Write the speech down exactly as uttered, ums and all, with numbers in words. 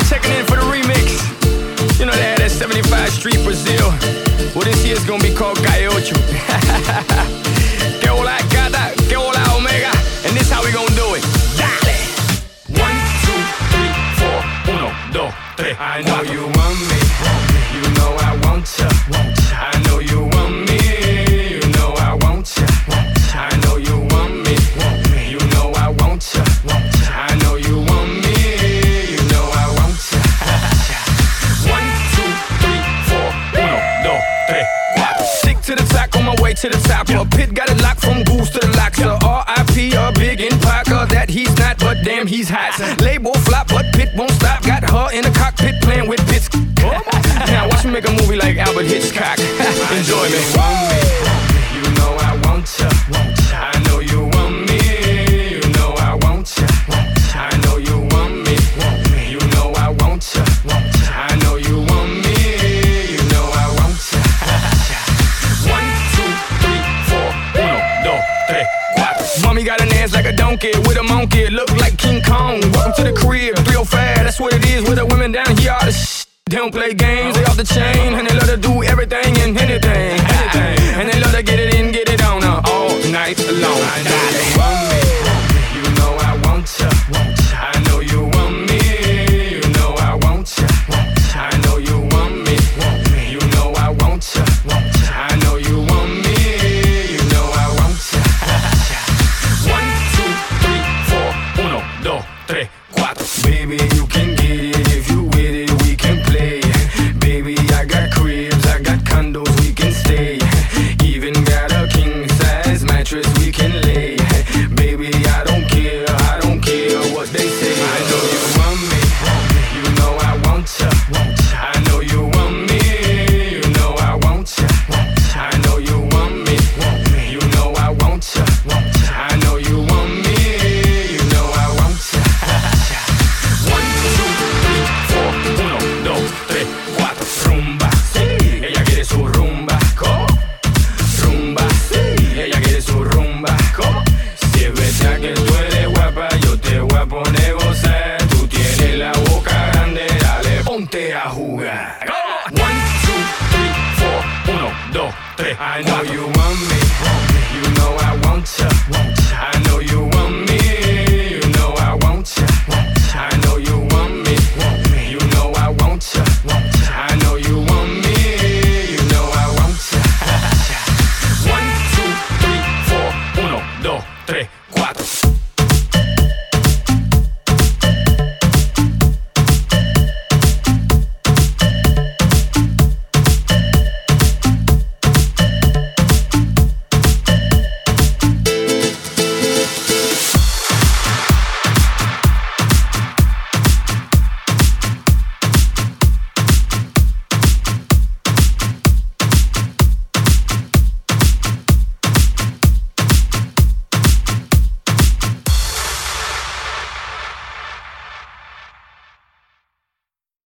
checking in for the remix. You know they had that seventy-five Street Brazil. Well, this year's gonna be called Calle Ocho. Que hola gata, que hola omega. And this how we gonna do it. Dale. One, two, three, four. Uno, dos, tres. I know you want me. You know I want ya. I know you want me. You know I want ya. I know you want me. You know I want ya. I know you want me. You know I want ya. One, two, three, four. Uno, dos, tres, cuatro. Sick to the top, on my way to the top. A pit got it locked from goose to the locks. So R I P a big in Parker. That he's not, but damn he's hot. Label flop, but Pit won't stop. Got her in the cockpit playing with bits. Now watch me make a movie like Albert Hitchcock. Enjoy me. You know I want ya. I know you want me. You know I want ya. I know you want me. You know I want ya. I know you want me. You know I want ya. One, two, three, four. Uno, dos, tres, cuatro. Mommy got an ass like a donkey with a monkey. Look like King Kong. Welcome to the crib. three oh five, that's what it is with the women down here. All the sh- They don't play games, they off the chain. And they love to do everything and anything, anything. And they love to get it in, get it on uh, all night long. I know you want me, you know I want ya. I know you want me, you know I want ya. I know you want me, you know I want ya. I know you want me, you know I want ya. One, two, three, four. Uno, dos, tres.